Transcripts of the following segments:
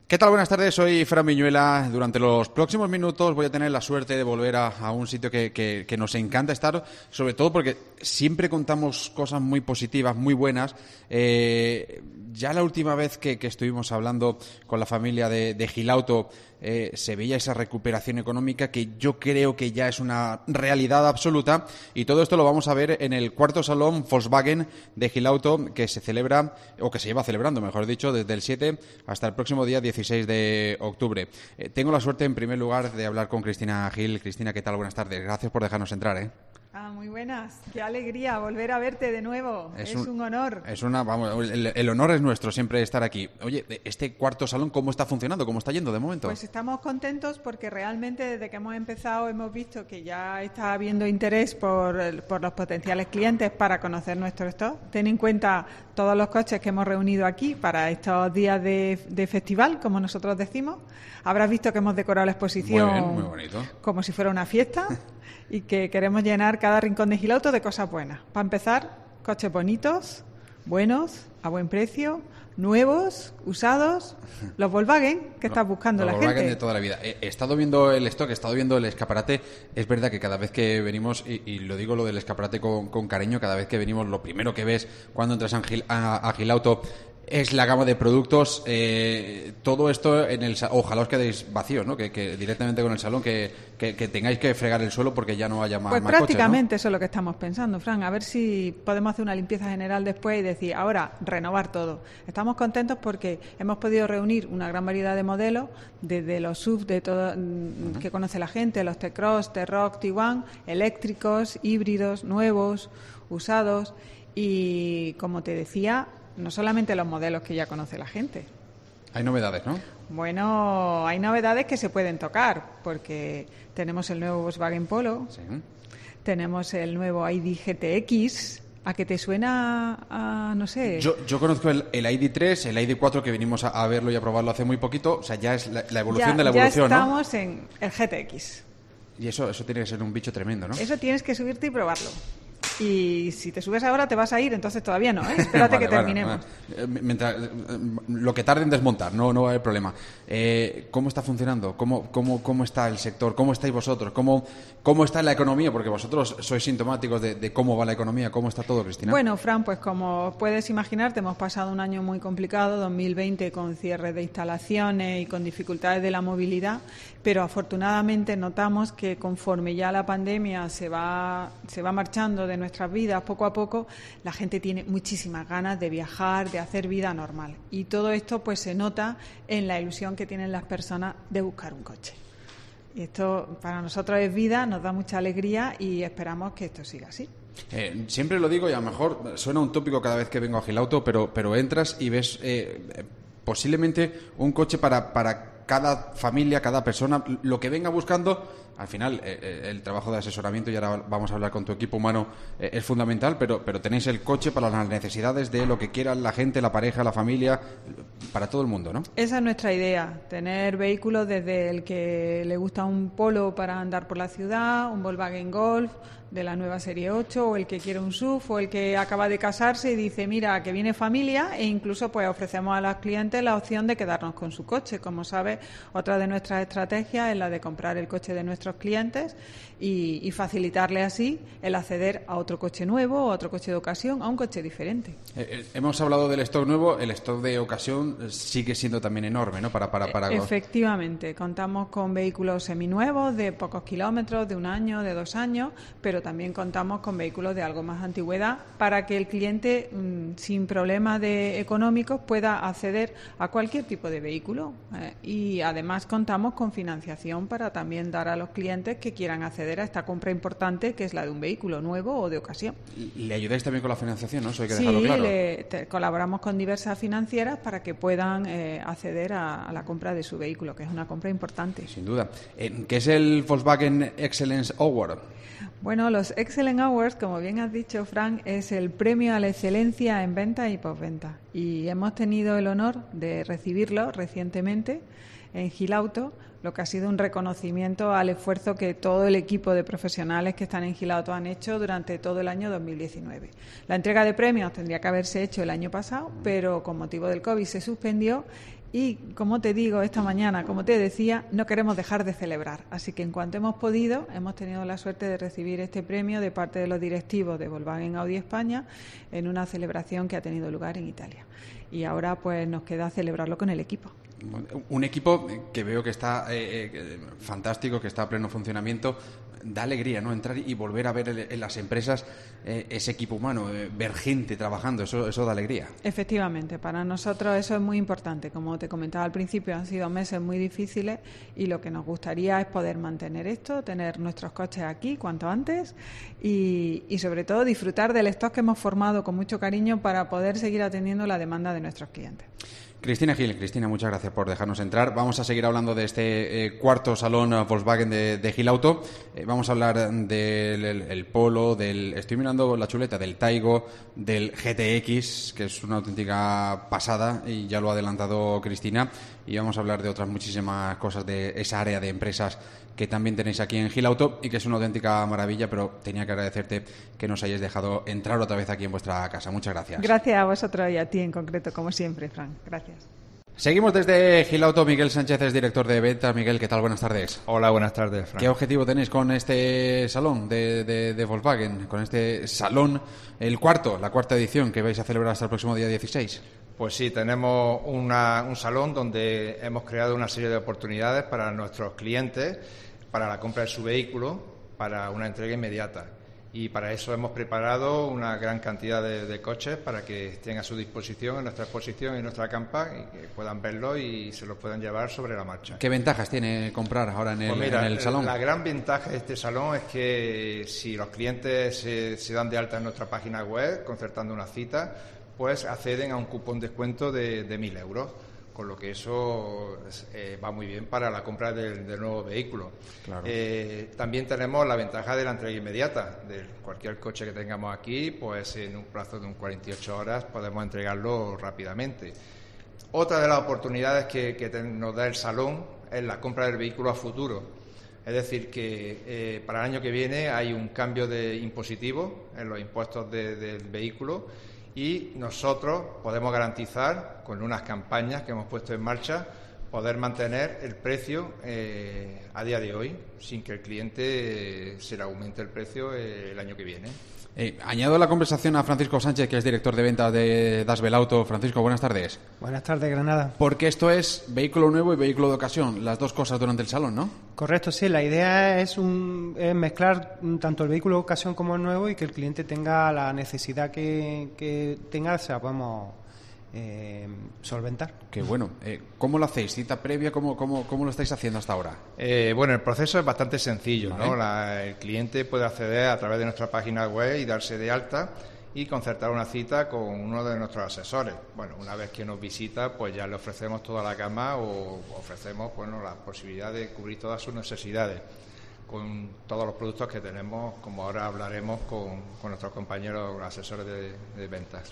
¿Qué tal? Buenas tardes, soy Fran Viñuela. Durante los próximos minutos voy a tener la suerte de volver a un sitio que nos encanta estar, sobre todo porque siempre contamos cosas muy positivas, muy buenas. Ya la última vez que estuvimos hablando con la familia de Gilauto, se veía esa recuperación económica que yo creo que ya es una realidad absoluta, y todo esto lo vamos a ver en el cuarto salón Volkswagen de Gilauto, que se celebra, o que se lleva celebrando, mejor dicho, desde el 7 hasta el próximo día 16 de octubre. Tengo la suerte, en primer lugar, de hablar con Cristina Gil. Cristina, ¿qué tal? Buenas tardes. Gracias por dejarnos entrar, Muy buenas. Qué alegría volver a verte de nuevo. Es un honor. El honor es nuestro, siempre estar aquí. Oye, este cuarto salón, ¿cómo está funcionando? ¿Cómo está yendo de momento? Pues estamos contentos porque realmente desde que hemos empezado hemos visto que ya está habiendo interés por los potenciales clientes para conocer nuestro stock. Ten en cuenta todos los coches que hemos reunido aquí para estos días de festival, como nosotros decimos. Habrás visto que hemos decorado la exposición muy bien, muy bonito, como si fuera una fiesta. Y que queremos llenar cada rincón de Gilauto de cosas buenas. Para empezar, coches bonitos, buenos, a buen precio, nuevos, usados, los Volkswagen que estás buscando la gente. Los Volkswagen de toda la vida. He estado viendo el stock, he estado viendo el escaparate. Es verdad que cada vez que venimos, y lo digo lo del escaparate con cariño, cada vez que venimos lo primero que ves cuando entras a Gilauto es la gama de productos. Todo esto ojalá os quedéis vacíos, ¿no? Que directamente con el salón que tengáis que fregar el suelo porque ya no haya más coches, ¿no? Prácticamente eso es lo que estamos pensando, Fran. A ver si podemos hacer una limpieza general después y decir, ahora, renovar todo. Estamos contentos porque hemos podido reunir una gran variedad de modelos, desde los SUV de todo, que conoce la gente, los T-Cross, T-Roc, Tiguan, eléctricos, híbridos, nuevos, usados, y como te decía, no solamente los modelos que ya conoce la gente. Hay novedades, ¿no? Bueno, hay novedades que se pueden tocar, porque tenemos el nuevo Volkswagen Polo, sí. Tenemos el nuevo ID GTX. ¿A qué te suena no sé? Yo conozco el ID3, el ID4, que venimos a verlo y a probarlo hace muy poquito. O sea, ya es la evolución de la evolución, ya estamos, ¿no? En el GTX. Y eso tiene que ser un bicho tremendo, ¿no? Eso tienes que subirte y probarlo. Y si te subes ahora te vas a ir, entonces todavía no, ¿eh? Espérate que terminemos. Mientras, lo que tarde en desmontar, no va a haber problema. ¿Cómo está funcionando? ¿Cómo está el sector? ¿Cómo estáis vosotros? ¿Cómo está la economía? Porque vosotros sois sintomáticos de cómo va la economía. ¿Cómo está todo, Cristina? Bueno, Fran, pues como puedes imaginarte, hemos pasado un año muy complicado, 2020, con cierre de instalaciones y con dificultades de la movilidad, pero afortunadamente notamos que conforme ya la pandemia se va marchando de nuestras vidas poco a poco, la gente tiene muchísimas ganas de viajar, de hacer vida normal. Y todo esto pues se nota en la ilusión que tienen las personas de buscar un coche. Y esto para nosotros es vida, nos da mucha alegría y esperamos que esto siga así. Siempre lo digo, y a lo mejor suena un tópico cada vez que vengo a Gilauto, pero entras y ves posiblemente un coche para cada familia, cada persona, lo que venga buscando. Al final, el trabajo de asesoramiento, y ahora vamos a hablar con tu equipo humano, es fundamental, pero tenéis el coche para las necesidades de lo que quieran la gente, la pareja, la familia, para todo el mundo, ¿no? Esa es nuestra idea, tener vehículos desde el que le gusta un Polo para andar por la ciudad, un Volkswagen Golf de la nueva serie 8, o el que quiere un SUV, o el que acaba de casarse y dice, mira, que viene familia, e incluso pues ofrecemos a los clientes la opción de quedarnos con su coche. Como sabes, otra de nuestras estrategias es la de comprar el coche de nuestros clientes y facilitarle así el acceder a otro coche nuevo, a otro coche de ocasión, a un coche diferente. Hemos hablado del stock nuevo, el stock de ocasión sigue siendo también enorme, ¿no? Para... Efectivamente, contamos con vehículos seminuevos de pocos kilómetros, de 1 año, de 2 años, pero también contamos con vehículos de algo más antigüedad para que el cliente sin problemas económicos pueda acceder a cualquier tipo de vehículo, y además contamos con financiación para también dar a los clientes que quieran acceder a esta compra importante, que es la de un vehículo nuevo o de ocasión. ¿Le ayudáis también con la financiación, no? Eso hay que dejarlo claro. Sí, colaboramos con diversas financieras para que puedan acceder a la compra de su vehículo, que es una compra importante. Sin duda. ¿Qué es el Volkswagen Excellence Award? Bueno, los Excellent Awards, como bien has dicho, Frank, es el premio a la excelencia en venta y postventa. Y hemos tenido el honor de recibirlo recientemente en Gilauto, lo que ha sido un reconocimiento al esfuerzo que todo el equipo de profesionales que están en Gilauto han hecho durante todo el año 2019. La entrega de premios tendría que haberse hecho el año pasado, pero con motivo del COVID se suspendió Y, como te digo, esta mañana, como te decía, no queremos dejar de celebrar. Así que en cuanto hemos podido, hemos tenido la suerte de recibir este premio de parte de los directivos de Volkswagen Audi España en una celebración que ha tenido lugar en Italia. Y ahora pues nos queda celebrarlo con el equipo. Un equipo que veo que está fantástico, que está a pleno funcionamiento. Da alegría, ¿no?, entrar y volver a ver en las empresas ese equipo humano, ver gente trabajando, eso da alegría. Efectivamente, para nosotros eso es muy importante. Como te comentaba al principio, han sido meses muy difíciles y lo que nos gustaría es poder mantener esto, tener nuestros coches aquí cuanto antes y sobre todo disfrutar del stock que hemos formado con mucho cariño para poder seguir atendiendo la demanda de nuestros clientes. Cristina Gil, muchas gracias por dejarnos entrar. Vamos a seguir hablando de este cuarto salón Volkswagen de Gil Auto. Vamos a hablar del Polo, estoy mirando la chuleta, del Taigo, del GTX, que es una auténtica pasada y ya lo ha adelantado Cristina. Y vamos a hablar de otras muchísimas cosas de esa área de empresas que también tenéis aquí en Gil Auto y que es una auténtica maravilla, pero tenía que agradecerte que nos hayáis dejado entrar otra vez aquí en vuestra casa. Muchas gracias. Gracias a vosotros y a ti en concreto, como siempre, Fran. Gracias. Seguimos desde Gil Auto. Miguel Sánchez es director de ventas. Miguel, ¿qué tal? Buenas tardes. Hola, buenas tardes, Fran. ¿Qué objetivo tenéis con este salón de Volkswagen? Con este salón, la cuarta edición que vais a celebrar hasta el próximo día 16. Pues sí, tenemos un salón donde hemos creado una serie de oportunidades para nuestros clientes, para la compra de su vehículo, para una entrega inmediata. Y para eso hemos preparado una gran cantidad de coches para que estén a su disposición en nuestra exposición y en nuestra campa y que puedan verlo y se los puedan llevar sobre la marcha. ¿Qué ventajas tiene comprar ahora en el salón? La gran ventaja de este salón es que si los clientes se dan de alta en nuestra página web, concertando una cita, pues acceden a un cupón de descuento de 1.000 euros. Con lo que eso va muy bien para la compra del nuevo vehículo. Claro. También tenemos la ventaja de la entrega inmediata. De cualquier coche que tengamos aquí, pues en un plazo de 48 horas podemos entregarlo rápidamente. Otra de las oportunidades que nos da el salón es la compra del vehículo a futuro. Es decir, que para el año que viene hay un cambio de impositivo en los impuestos del vehículo y nosotros podemos garantizar, con unas campañas que hemos puesto en marcha, poder mantener el precio a día de hoy, sin que el cliente se le aumente el precio el año que viene. Añado la conversación a Francisco Sánchez, que es director de ventas de Dasbel Auto. Francisco, buenas tardes. Buenas tardes, Granada. Porque esto es vehículo nuevo y vehículo de ocasión, las dos cosas durante el salón, ¿no? Correcto, sí. La idea es mezclar tanto el vehículo de ocasión como el nuevo y que el cliente tenga la necesidad que tenga, se la podemos solventar. Qué bueno. ¿Cómo lo hacéis? ¿Cita previa? ¿Cómo lo estáis haciendo hasta ahora? Bueno, el proceso es bastante sencillo, ¿no? El cliente puede acceder a través de nuestra página web y darse de alta y concertar una cita con uno de nuestros asesores. Bueno, una vez que nos visita, pues ya le ofrecemos toda la gama o ofrecemos la posibilidad de cubrir todas sus necesidades con todos los productos que tenemos, como ahora hablaremos con nuestros compañeros asesores de ventas.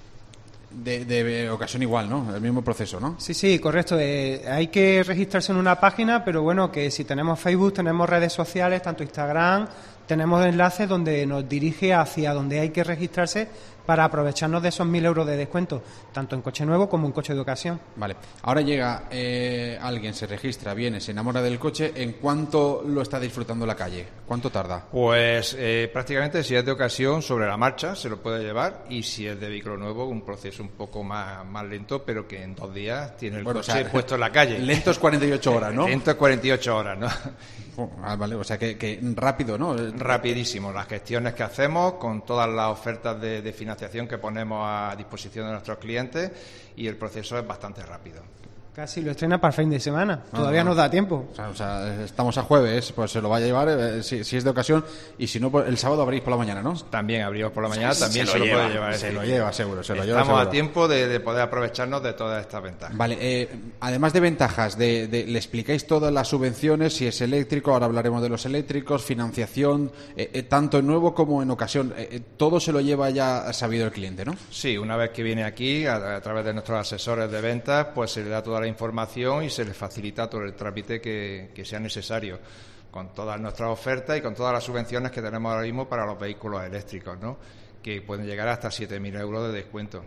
De ocasión igual, ¿no? El mismo proceso, ¿no? Sí, correcto. Hay que registrarse en una página, pero bueno, que si tenemos Facebook, tenemos redes sociales, tanto Instagram, tenemos enlaces donde nos dirige hacia donde hay que registrarse para aprovecharnos de esos 1.000 euros de descuento, tanto en coche nuevo como en coche de ocasión. Vale. Ahora llega alguien, se registra, viene, se enamora del coche. ¿En cuánto lo está disfrutando en la calle? ¿Cuánto tarda? Pues prácticamente, si es de ocasión, sobre la marcha se lo puede llevar, y si es de vehículo nuevo, un proceso un poco más lento, pero que en 2 días tiene el coche puesto en la calle. Lento es 48 horas, ¿no? Lento es 48 horas, ¿no? Vale, o sea que rápido, ¿no? Rapidísimo. Las gestiones que hacemos con todas las ofertas de financiación que ponemos a disposición de nuestros clientes, y el proceso es bastante rápido. Casi lo estrena para el fin de semana. Todavía nos da tiempo. O sea, estamos a jueves, pues se lo va a llevar si es de ocasión, y si no, pues el sábado abrís por la mañana, ¿no? También abrimos por la mañana, también se lo puede llevar. Se lo lleva, seguro. Estamos a tiempo de poder aprovecharnos de todas estas ventajas. Vale, además de ventajas, le explicáis todas las subvenciones, si es eléctrico, ahora hablaremos de los eléctricos, financiación, tanto en nuevo como en ocasión, todo se lo lleva ya sabido el cliente, ¿no? Sí, una vez que viene aquí, a través de nuestros asesores de ventas, pues se le da toda la información y se le facilita todo el trámite que sea necesario, con todas nuestras ofertas y con todas las subvenciones que tenemos ahora mismo para los vehículos eléctricos, ¿no? Que pueden llegar hasta 7.000 euros de descuento.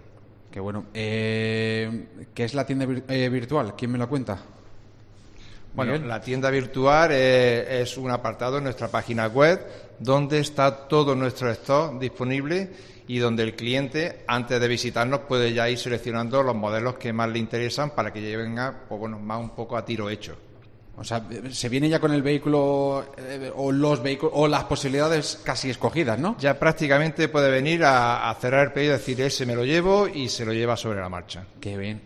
Qué bueno. ¿Qué es la tienda virtual? ¿Quién me lo cuenta? Bueno, Miguel. la tienda virtual es un apartado en nuestra página web donde está todo nuestro stock disponible y donde el cliente, antes de visitarnos, puede ya ir seleccionando los modelos que más le interesan para que venga, pues bueno, más un poco a tiro hecho. O sea, se viene ya con el vehículo o los vehículos o las posibilidades casi escogidas, ¿no? Ya prácticamente puede venir a cerrar el pedido y decir, ese me lo llevo, y se lo lleva sobre la marcha. Qué bien.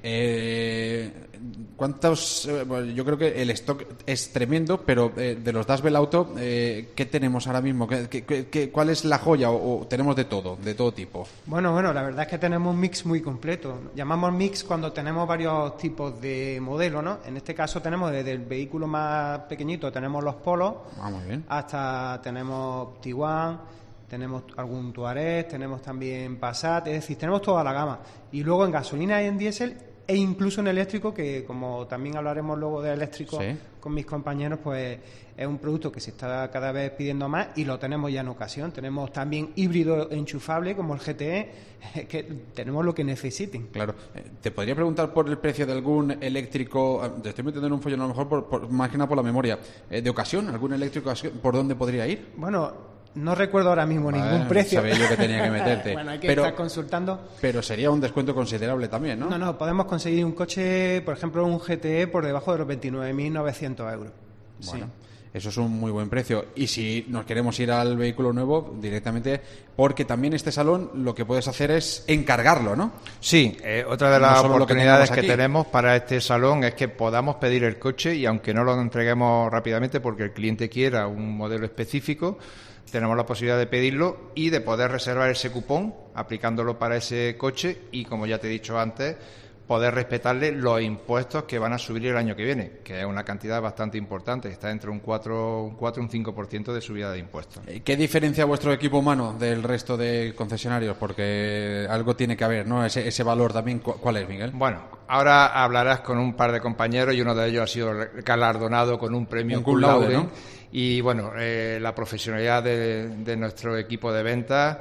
¿Cuántos? Bueno, yo creo que el stock es tremendo, pero de los Dash Belauto, ¿qué tenemos ahora mismo? ¿Cuál es la joya? ¿O tenemos de todo tipo? Bueno, la verdad es que tenemos un mix muy completo. Llamamos mix cuando tenemos varios tipos de modelos, ¿no? En este caso tenemos desde el vehículo más pequeñito, tenemos los Polos, muy bien. hasta tenemos Tiguan, tenemos algún Touareg, tenemos también Passat, es decir, tenemos toda la gama. Y luego en gasolina y en diésel, e incluso en eléctrico, que como también hablaremos luego de eléctrico con mis compañeros, pues es un producto que se está cada vez pidiendo más y lo tenemos ya en ocasión. Tenemos también híbrido enchufable como el GTE, que tenemos lo que necesiten. Claro. Te podría preguntar por el precio de algún eléctrico, te estoy metiendo en un follón a lo mejor más que nada por la memoria, de ocasión, algún eléctrico, ¿por dónde podría ir? Bueno, no recuerdo ahora mismo ningún precio. Sabía yo que tenía que meterte. Bueno, hay que estar consultando. Pero sería un descuento considerable también, ¿no? No, podemos conseguir un coche, por ejemplo, un GTE por debajo de los 29.900 euros. Bueno, sí. Eso es un muy buen precio. Y si nos queremos ir al vehículo nuevo, directamente, porque también este salón lo que puedes hacer es encargarlo, ¿no? Sí, otra de las oportunidades que tenemos para este salón es que podamos pedir el coche y aunque no lo entreguemos rápidamente porque el cliente quiera un modelo específico, tenemos la posibilidad de pedirlo y de poder reservar ese cupón aplicándolo para ese coche y, como ya te he dicho antes, poder respetarle los impuestos que van a subir el año que viene, que es una cantidad bastante importante, está entre un 4 un 5% de subida de impuestos. ¿Qué diferencia vuestro equipo humano del resto de concesionarios? Porque algo tiene que haber, ¿no? Ese valor también, ¿cuál es, Miguel? Bueno, ahora hablarás con un par de compañeros y uno de ellos ha sido galardonado con un premio cum laude, ¿no? Y bueno, la profesionalidad de nuestro equipo de ventas,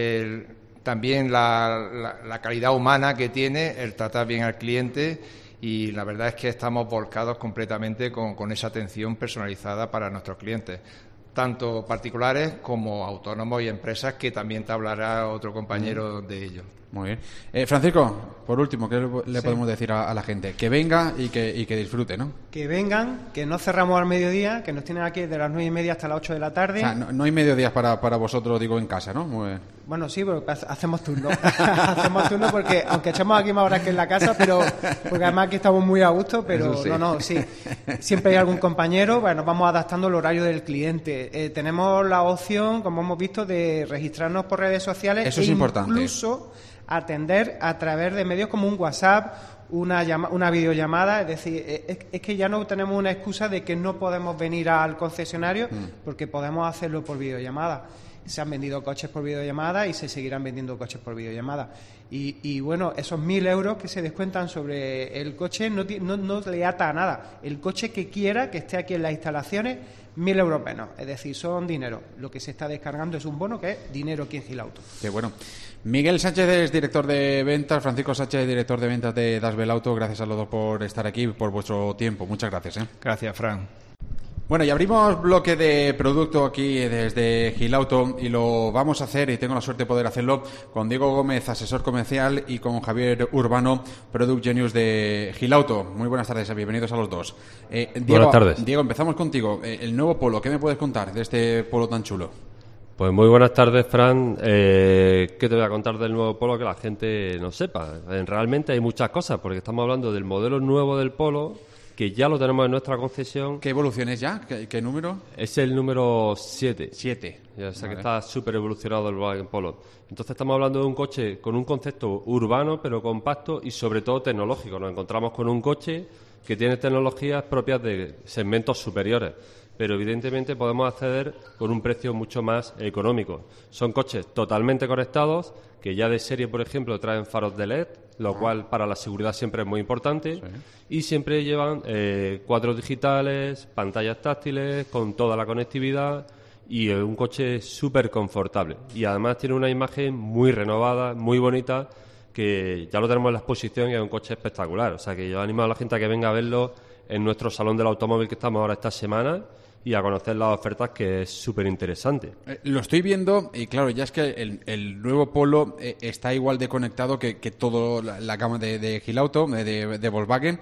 también la calidad humana que tiene, el tratar bien al cliente, y la verdad es que estamos volcados completamente con esa atención personalizada para nuestros clientes, tanto particulares como autónomos y empresas, que también te hablará otro compañero de ello. Muy bien. Francisco, por último, ¿qué le podemos decir a la gente? Que venga y que disfrute, ¿no? Que vengan, que no cerramos al mediodía, que nos tienen aquí de las 9:30 hasta las 8 de la tarde. O sea, no hay mediodías para vosotros, digo, en casa, ¿no? Muy bien. Bueno, sí, porque hacemos turno. Hacemos turno porque, aunque echamos aquí más horas que en la casa, pero porque además aquí estamos muy a gusto, pero sí. Sí. Siempre hay algún compañero, bueno, vamos adaptando el horario del cliente. Tenemos la opción, como hemos visto, de registrarnos por redes sociales. Eso es importante. Incluso atender a través de medios como un WhatsApp, una videollamada. Es decir, es que ya no tenemos una excusa de que no podemos venir al concesionario porque podemos hacerlo por videollamada. Se han vendido coches por videollamada y se seguirán vendiendo coches por videollamada. Y bueno, esos 1.000 euros que se descuentan sobre el coche no le ata a nada. El coche que quiera, que esté aquí en las instalaciones, 1.000 euros menos. Es decir, son dinero. Lo que se está descargando es un bono que es dinero aquí en Gilauto. Qué bueno. Miguel Sánchez es director de ventas, Francisco Sánchez, director de ventas de Dash Belauto. Gracias a los dos por estar aquí y por vuestro tiempo. Muchas gracias. Gracias, Fran. Bueno, y abrimos bloque de producto aquí desde Gilauto y lo vamos a hacer, y tengo la suerte de poder hacerlo, con Diego Gómez, asesor comercial, y con Javier Urbano, Product Genius de Gilauto. Muy buenas tardes y bienvenidos a los dos. Diego, buenas tardes. Diego, empezamos contigo. El nuevo Polo, ¿qué me puedes contar de este Polo tan chulo? Pues muy buenas tardes, Fran. ¿Qué te voy a contar del nuevo Polo que la gente no sepa? Realmente hay muchas cosas, porque estamos hablando del modelo nuevo del Polo, que ya lo tenemos en nuestra concesión. ¿Qué evolución es ya? ¿Qué número? Es el número 7. 7. O sea, que está súper evolucionado el Volkswagen Polo. Entonces estamos hablando de un coche con un concepto urbano, pero compacto y sobre todo tecnológico. Nos encontramos con un coche que tiene tecnologías propias de segmentos superiores, pero evidentemente podemos acceder con un precio mucho más económico. Son coches totalmente conectados, que ya de serie, por ejemplo, traen faros de LED, lo cual para la seguridad siempre es muy importante, y siempre llevan cuadros digitales, pantallas táctiles, con toda la conectividad, y un coche súper confortable. Y además tiene una imagen muy renovada, muy bonita, que ya lo tenemos en la exposición y es un coche espectacular. O sea, que yo animo a la gente a que venga a verlo en nuestro Salón del Automóvil que estamos ahora esta semana y a conocer las ofertas, que es súper interesante. Lo estoy viendo y claro, ya es que el nuevo Polo está igual de conectado que toda la gama de Gilauto, de Volkswagen.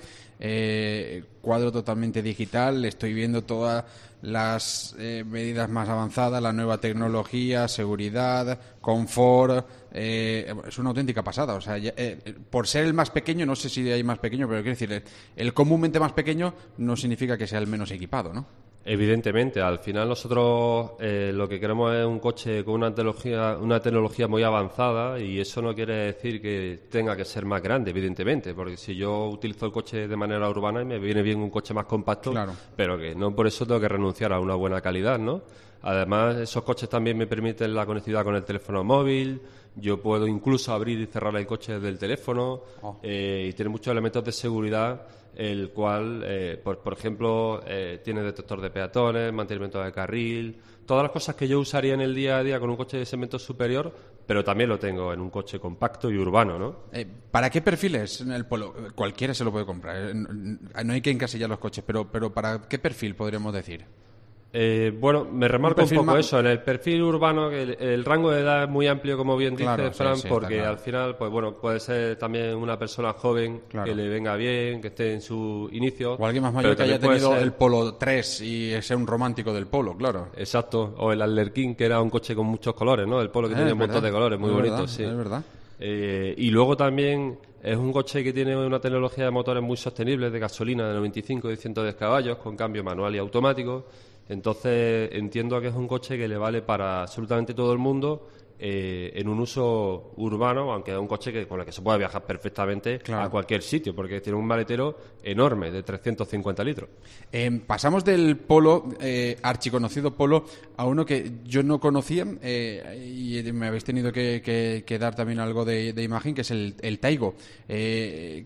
Cuadro totalmente digital, estoy viendo todas las medidas más avanzadas, la nueva tecnología, seguridad, confort. Es una auténtica pasada. O sea, por ser el más pequeño, no sé si hay más pequeño, pero quiero decir, el comúnmente más pequeño no significa que sea el menos equipado, ¿no? Evidentemente, al final nosotros lo que queremos es un coche con una tecnología muy avanzada, y eso no quiere decir que tenga que ser más grande, evidentemente, porque si yo utilizo el coche de manera urbana y me viene bien un coche más compacto, claro, pero que no por eso tengo que renunciar a una buena calidad, ¿no? Además, esos coches también me permiten la conectividad con el teléfono móvil. Yo puedo incluso abrir y cerrar el coche desde el teléfono, y tiene muchos elementos de seguridad, el cual, por ejemplo, tiene detector de peatones, mantenimiento de carril, todas las cosas que yo usaría en el día a día con un coche de segmento superior, pero también lo tengo en un coche compacto y urbano, ¿no? ¿Para qué perfiles en el Polo? Cualquiera se lo puede comprar. No hay que encasillar los coches, pero ¿para qué perfil podríamos decir? Bueno, me remarco un poco eso. En el perfil urbano, que el rango de edad es muy amplio, como bien dice Fran, sí, porque claro, al final, pues bueno, puede ser también una persona joven, claro, que le venga bien, que esté en su inicio. O alguien más mayor que haya tenido el Polo 3 y sea un romántico del Polo, claro. Exacto. O el Arlequín, que era un coche con muchos colores, ¿no? El Polo que tenía un montón de colores, muy bonitos, sí. Es verdad. Y luego también es un coche que tiene una tecnología de motores muy sostenible, de gasolina de 95 y 110 caballos, con cambio manual y automático. Entonces entiendo que es un coche que le vale para absolutamente todo el mundo, en un uso urbano, aunque es un coche con el que se puede viajar perfectamente, claro, a cualquier sitio, porque tiene un maletero enorme de 350 litros. Pasamos del Polo, archiconocido Polo, a uno que yo no conocía, y me habéis tenido que dar también algo de imagen, que es el Taigo. ¿Qué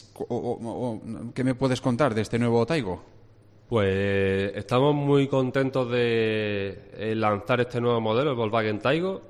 me puedes contar de este nuevo Taigo? Pues estamos muy contentos de lanzar este nuevo modelo, el Volkswagen Taigo.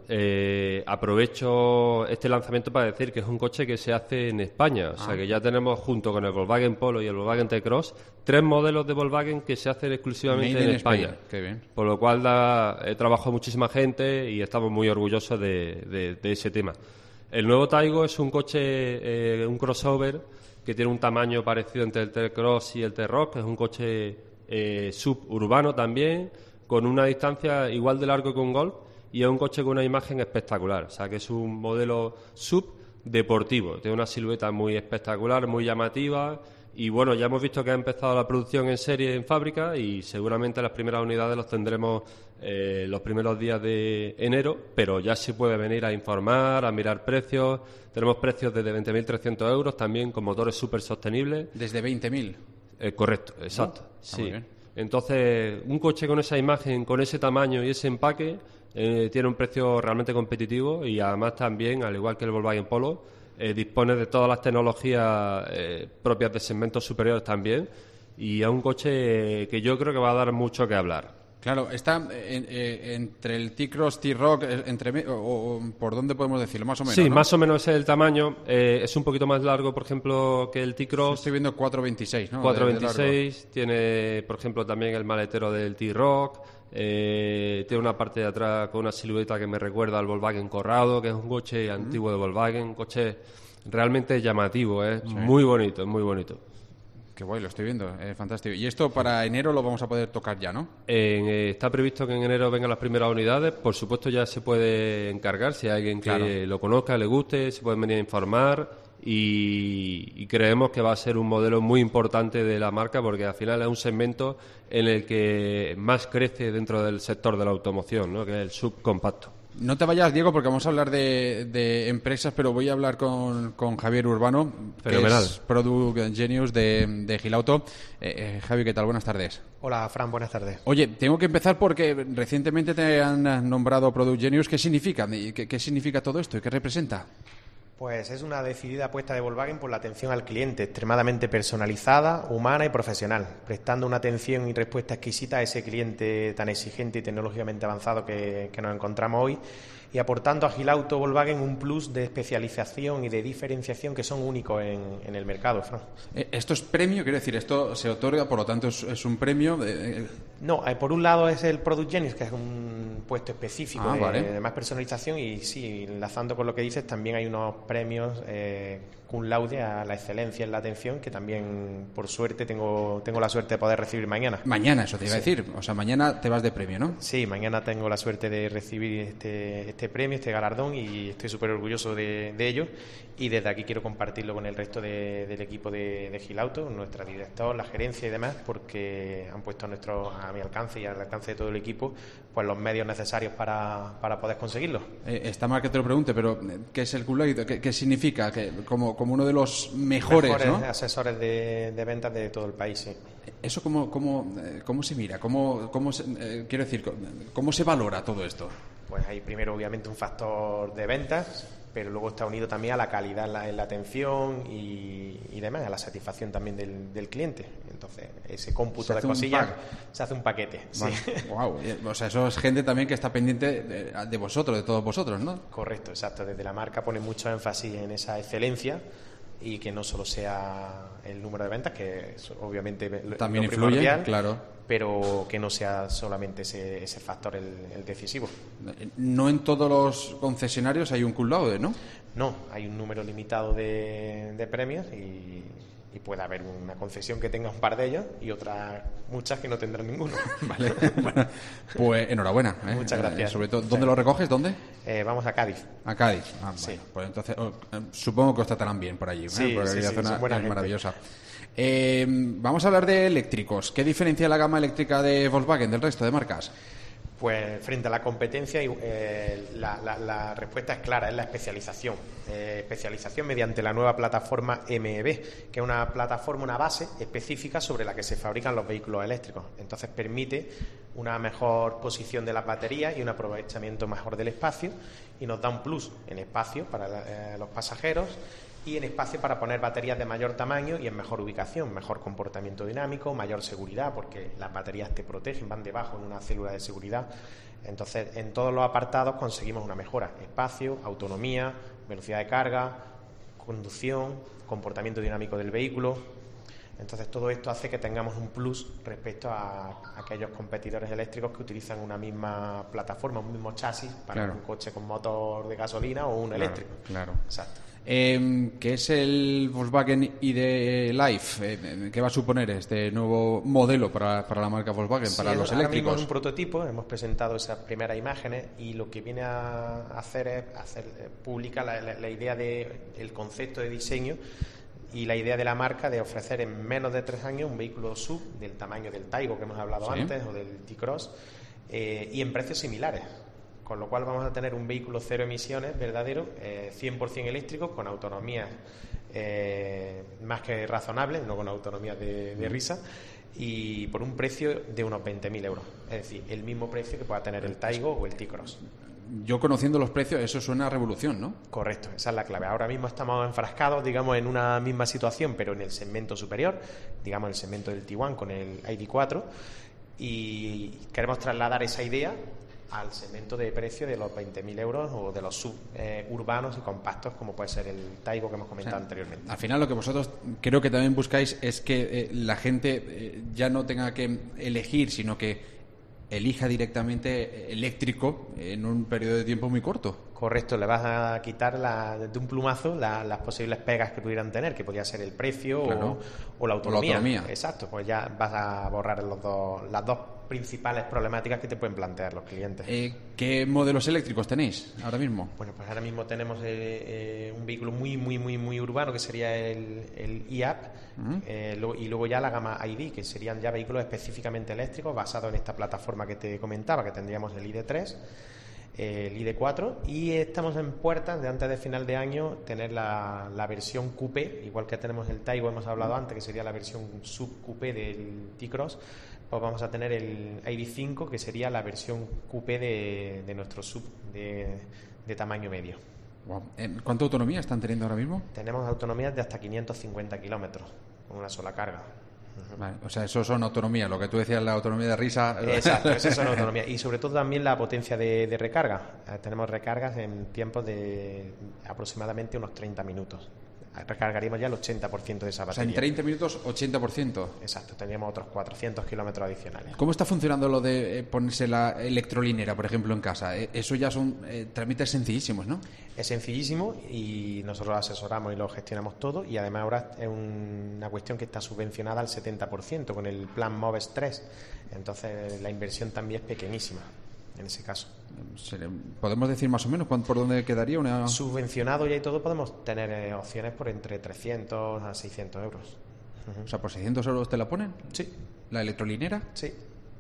Aprovecho este lanzamiento para decir que es un coche que se hace en España. O sea, que ya tenemos, junto con el Volkswagen Polo y el Volkswagen T-Cross, 3 modelos de Volkswagen que se hacen exclusivamente en España. Qué bien. Por lo cual trabajado muchísima gente y estamos muy orgullosos de ese tema. El nuevo Taigo es un coche, un crossover, que tiene un tamaño parecido entre el T-Cross y el T-Roc, que es un coche suburbano también, con una distancia igual de largo que un Golf, y es un coche con una imagen espectacular. O sea, que es un modelo sub deportivo, tiene una silueta muy espectacular, muy llamativa, y bueno, ya hemos visto que ha empezado la producción en serie en fábrica, y seguramente las primeras unidades los tendremos los primeros días de enero, pero ya se puede venir a informar, a mirar precios. Tenemos precios desde 20.300 euros, también con motores súper sostenibles. ¿Desde 20.000? Correcto, exacto. Sí. Muy bien. Entonces, un coche con esa imagen, con ese tamaño y ese empaque, tiene un precio realmente competitivo, y además también, al igual que el Volkswagen Polo, dispone de todas las tecnologías propias de segmentos superiores también, y es un coche que yo creo que va a dar mucho que hablar. Claro, está entre el T-Cross, T-Roc, ¿por dónde podemos decirlo? Más o menos, sí, ¿no? Más o menos es el tamaño. Es un poquito más largo, por ejemplo, que el T-Cross. Estoy viendo 4.26, ¿no? 4.26. Tiene, por ejemplo, también el maletero del T-Roc. Tiene una parte de atrás con una silueta que me recuerda al Volkswagen Corrado, que es un coche antiguo de Volkswagen. Un coche realmente llamativo, sí. Muy bonito, muy bonito. Qué guay, lo estoy viendo, fantástico. Y esto para enero lo vamos a poder tocar ya, ¿no? Está previsto que en enero vengan las primeras unidades. Por supuesto, ya se puede encargar. Si hay alguien que lo conozca, le guste, se pueden venir a informar. Y creemos que va a ser un modelo muy importante de la marca, porque al final es un segmento en el que más crece dentro del sector de la automoción, ¿no? Que es el subcompacto. No te vayas, Diego, porque vamos a hablar de empresas, pero voy a hablar con Javier Urbano, Fenomenal. Que es Product Genius de Gilauto. Javi, ¿qué tal? Buenas tardes. Hola, Fran, buenas tardes. Oye, tengo que empezar porque recientemente te han nombrado Product Genius. ¿Qué significa? ¿Qué significa todo esto y qué representa? Pues es una decidida apuesta de Volkswagen por la atención al cliente, extremadamente personalizada, humana y profesional, prestando una atención y respuesta exquisita a ese cliente tan exigente y tecnológicamente avanzado que nos encontramos hoy, y aportando a Gilauto Volkswagen un plus de especialización y de diferenciación que son únicos en el mercado, Fran. ¿Esto es premio? Quiero decir, ¿esto se otorga, por lo tanto es un premio? No, por un lado es el Product Genius, que es un puesto específico de más personalización, y sí, enlazando con lo que dices, también hay unos premios cum laude a la excelencia en la atención, que también, por suerte, tengo la suerte de poder recibir mañana. Mañana, eso te iba a decir. O sea, mañana te vas de premio, ¿no? Sí, mañana tengo la suerte de recibir este premio, este galardón, y estoy súper orgulloso de ello. Y desde aquí quiero compartirlo con el resto del equipo de Gilauto, nuestra director, la gerencia y demás, porque han puesto a mi alcance y al alcance de todo el equipo pues los medios necesarios para poder conseguirlo. Está mal que te lo pregunte, pero ¿qué es el Q-Lite? ¿Qué significa? Que como uno de los mejores, ¿no? Asesores de ventas de todo el país, sí. ¿Eso cómo se mira? Quiero decir, ¿cómo se valora todo esto? Pues hay primero obviamente un factor de ventas, pero luego está unido también a la calidad en la atención y demás, a la satisfacción también del cliente. Entonces, ese cómputo de cosillas se hace un paquete. Vale. Sí. Wow. O sea, eso es gente también que está pendiente de vosotros, de todos vosotros, ¿no? Correcto, exacto. Desde la marca pone mucho énfasis en esa excelencia y que no solo sea el número de ventas, que es obviamente también lo influye, primordial, claro, pero que no sea solamente ese factor el decisivo. No en todos los concesionarios hay un cum laude, ¿no? No, hay un número limitado de premios y puede haber una concesión que tenga un par de ellos y otras muchas que no tendrán ninguno. Vale, bueno, pues enhorabuena. Muchas gracias. Sobre todo, ¿dónde lo recoges? ¿Dónde? Vamos a Cádiz. A Cádiz. Sí. Bueno, pues entonces supongo que os tratarán bien por allí, sí, porque sí, la zona son buena es gente. maravillosa. Vamos a hablar de eléctricos. ¿Qué diferencia la gama eléctrica de Volkswagen del resto de marcas? Pues frente a la competencia, la respuesta es clara, es la especialización. Especialización mediante la nueva plataforma MEB, que es una plataforma, una base específica sobre la que se fabrican los vehículos eléctricos. Entonces permite una mejor posición de las baterías y un aprovechamiento mejor del espacio, y nos da un plus en espacio para los pasajeros y en espacio para poner baterías de mayor tamaño y en mejor ubicación, mejor comportamiento dinámico, mayor seguridad, porque las baterías te protegen, van debajo en una célula de seguridad. Entonces, en todos los apartados conseguimos una mejora: espacio, autonomía, velocidad de carga, conducción, comportamiento dinámico del vehículo. Entonces, todo esto hace que tengamos un plus respecto a aquellos competidores eléctricos que utilizan una misma plataforma, un mismo chasis para un coche con motor de gasolina o un eléctrico. Claro. Exacto. ¿Qué es el Volkswagen ID Life? ¿Qué va a suponer este nuevo modelo para la marca Volkswagen, para los ahora eléctricos? Mismo es un prototipo, hemos presentado esas primeras imágenes y lo que viene a hacer es publicar la idea del concepto de diseño y la idea de la marca de ofrecer en menos de 3 años un vehículo SUV del tamaño del Taigo que hemos hablado antes, o del T-Cross, y en precios similares. Con lo cual vamos a tener un vehículo cero emisiones verdadero, 100% eléctrico, con autonomías más que razonables, no con autonomías de risa, y por un precio de unos 20.000 euros. Es decir, el mismo precio que pueda tener el Taigo o el T-Cross. Yo, conociendo los precios, eso suena a revolución, ¿no? Correcto, esa es la clave. Ahora mismo estamos enfrascados, digamos, en una misma situación, pero en el segmento superior, digamos, en el segmento del Tiguan con el ID4, y queremos trasladar esa idea al segmento de precio de los 20.000 euros o de los suburbanos y compactos, como puede ser el Taigo que hemos comentado anteriormente. Al final, lo que vosotros creo que también buscáis es que la gente ya no tenga que elegir, sino que elija directamente eléctrico en un periodo de tiempo muy corto. Correcto, le vas a quitar de un plumazo las posibles pegas que pudieran tener, que podría ser el precio o la autonomía. Exacto, pues ya vas a borrar las dos principales problemáticas que te pueden plantear los clientes. ¿Qué modelos eléctricos tenéis ahora mismo? Bueno, pues ahora mismo tenemos un vehículo muy urbano, que sería el IAP, y luego ya la gama ID, que serían ya vehículos específicamente eléctricos basados en esta plataforma que te comentaba, que tendríamos el ID3, el ID4, y estamos en puertas de antes de final de año tener la versión coupé, igual que tenemos el Taigo, hemos hablado antes, que sería la versión sub-coupé del T-Cross. Pues vamos a tener el ID5, que sería la versión coupé de nuestro sub de tamaño medio. Wow. ¿Cuánta autonomía están teniendo ahora mismo? Tenemos autonomías de hasta 550 kilómetros con una sola carga. Vale, o sea, eso son autonomías, lo que tú decías, la autonomía de risa. Exacto, eso son autonomías. Y sobre todo también la potencia de recarga. Tenemos recargas en tiempos de aproximadamente unos 30 minutos. Recargaríamos ya el 80% de esa batería. O sea, en 30 minutos, 80%. Exacto, tendríamos otros 400 kilómetros adicionales. ¿Cómo está funcionando lo de ponerse la electrolinera, por ejemplo, en casa? Eso ya son trámites sencillísimos, ¿no? Es sencillísimo y nosotros lo asesoramos y lo gestionamos todo, y además ahora es una cuestión que está subvencionada al 70% con el plan MOVES 3. Entonces la inversión también es pequeñísima en ese caso. ¿Podemos decir más o menos por dónde quedaría una...? Subvencionado ya y todo podemos tener opciones por entre 300 a 600 euros. O sea, ¿por 600 euros te la ponen? Sí. ¿La electrolinera? Sí.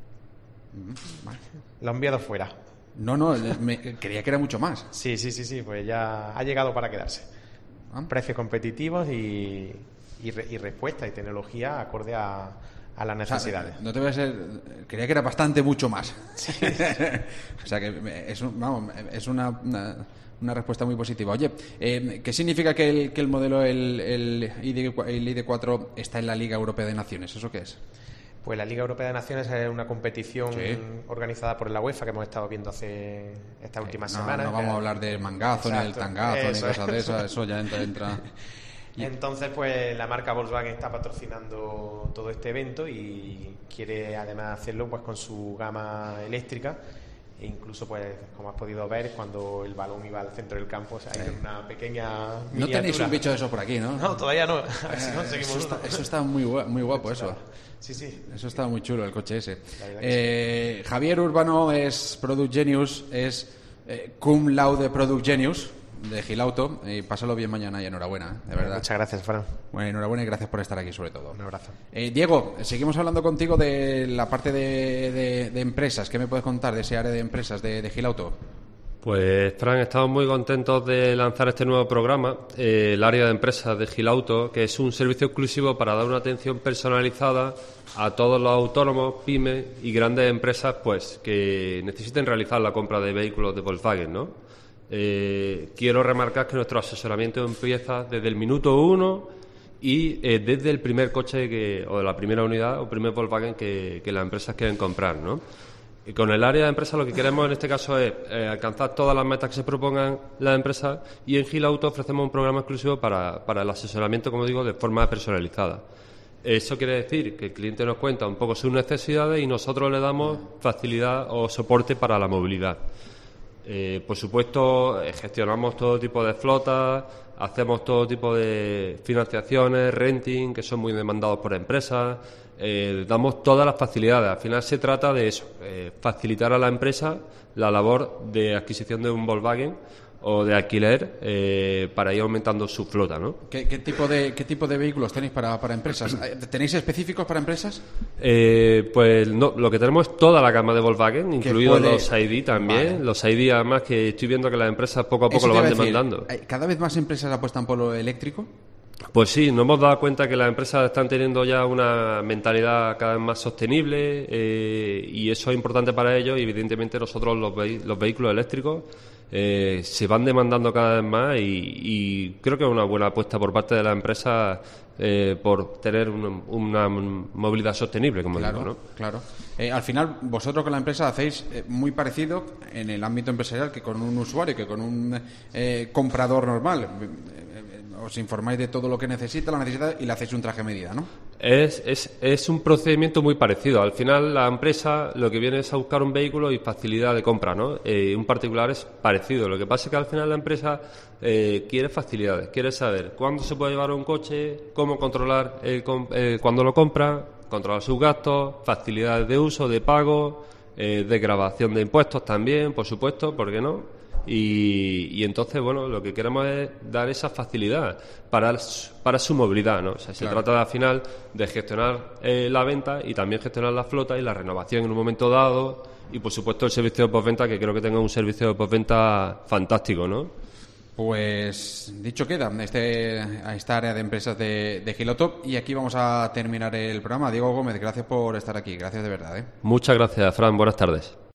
Vale. Lo he enviado fuera. No, creía que era mucho más. Sí, pues ya ha llegado para quedarse. Precios competitivos y respuesta y tecnología acorde a las necesidades. O sea, no te voy a ser... Creía que era bastante mucho más. Sí. O sea, que es una respuesta muy positiva. Oye, ¿qué significa que el modelo, el ID4 está en la Liga Europea de Naciones? ¿Eso qué es? Pues la Liga Europea de Naciones es una competición organizada por la UEFA que hemos estado viendo hace estas últimas semanas. No vamos a hablar del mangazo, ni del tangazo, ni cosas de esas. Eso ya entra... Entonces, pues la marca Volkswagen está patrocinando todo este evento y quiere además hacerlo pues con su gama eléctrica, e incluso, pues como has podido ver, cuando el balón iba al centro del campo, hay una pequeña miniatura. No tenéis un bicho de eso por aquí, ¿no? No, todavía no. A ver si conseguimos eso está muy guapo, eso. Sí. Eso está muy chulo, el coche ese. Javier Urbano es Product Genius, es cum laude Product Genius de Gilauto, y pásalo bien mañana y enhorabuena, de verdad. Muchas gracias, Fran. Bueno, enhorabuena y gracias por estar aquí, sobre todo. Un abrazo. Diego, seguimos hablando contigo de la parte de empresas. ¿Qué me puedes contar de ese área de empresas de Gilauto? Pues, Fran, estamos muy contentos de lanzar este nuevo programa, el área de empresas de Gilauto, que es un servicio exclusivo para dar una atención personalizada a todos los autónomos, pymes y grandes empresas, pues que necesiten realizar la compra de vehículos de Volkswagen, ¿no? Quiero remarcar que nuestro asesoramiento empieza desde el minuto 1 y desde el primer coche o la primera unidad o primer Volkswagen que las empresas quieren comprar, ¿no? Y con el área de empresas lo que queremos en este caso es alcanzar todas las metas que se propongan las empresas, y en Gilauto ofrecemos un programa exclusivo para el asesoramiento, como digo, de forma personalizada. Eso quiere decir que el cliente nos cuenta un poco sus necesidades y nosotros le damos facilidad o soporte para la movilidad. Por supuesto, gestionamos todo tipo de flotas, hacemos todo tipo de financiaciones, renting, que son muy demandados por empresas, damos todas las facilidades. Al final se trata de eso, facilitar a la empresa la labor de adquisición de un Volkswagen o de alquiler para ir aumentando su flota, ¿no? ¿Qué tipo de vehículos tenéis para empresas? ¿Tenéis específicos para empresas? Pues no, lo que tenemos es toda la gama de Volkswagen, incluidos los ID también. Vale. Los ID, además, que estoy viendo que las empresas poco a poco lo van demandando. ¿Cada vez más empresas apuestan por lo eléctrico? Pues sí, nos hemos dado cuenta que las empresas están teniendo ya una mentalidad cada vez más sostenible, y eso es importante para ellos, y evidentemente nosotros los vehículos eléctricos se van demandando cada vez más, y creo que es una buena apuesta por parte de las empresas por tener una movilidad sostenible, como digo, ¿no? Claro. Al final, vosotros con la empresa hacéis muy parecido en el ámbito empresarial que con un usuario, que con un comprador normal. Os informáis de todo lo que necesita y le hacéis un traje a medida, ¿no? Es un procedimiento muy parecido. Al final, la empresa lo que viene es a buscar un vehículo y facilidad de compra, ¿no? Un particular es parecido. Lo que pasa es que al final la empresa quiere facilidades, quiere saber cuándo se puede llevar un coche, cómo controlar cuándo lo compra, controlar sus gastos, facilidades de uso, de pago, de grabación de impuestos también, por supuesto, ¿por qué no? Y entonces, bueno, lo que queremos es dar esa facilidad para su movilidad, ¿no? O sea, se trata al final de gestionar la venta y también gestionar la flota y la renovación en un momento dado, y por supuesto el servicio de postventa, que creo que tenga un servicio de postventa fantástico, ¿no? Pues dicho queda a esta área de empresas de Gilauto, y aquí vamos a terminar el programa. Diego Gómez, gracias por estar aquí, gracias de verdad. Muchas gracias, Fran, buenas tardes.